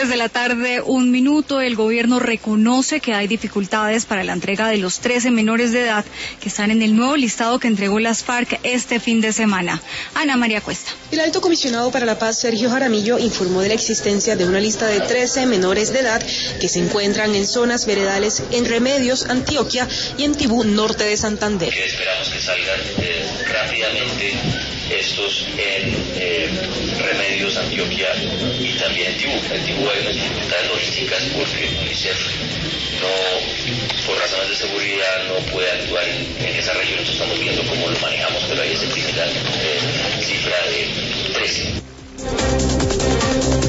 3:01 p.m. El gobierno reconoce que hay dificultades para la entrega de los 13 menores de edad que están en el nuevo listado que entregó las FARC este fin de semana. Ana María Cuesta. El alto comisionado para la paz, Sergio Jaramillo, informó de la existencia de una lista de 13 menores de edad que se encuentran en zonas veredales en Remedios, Antioquia y en Tibú, norte de Santander. Esperamos que salgan rápidamente estos en Remedios, Antioquia y también en Tibú. En Tibú hay unas dificultades logísticas porque el UNICEF por razones de seguridad no puede actuar en esa región. Entonces estamos viendo cómo lo manejamos, pero ahí es el primera cifra de 13.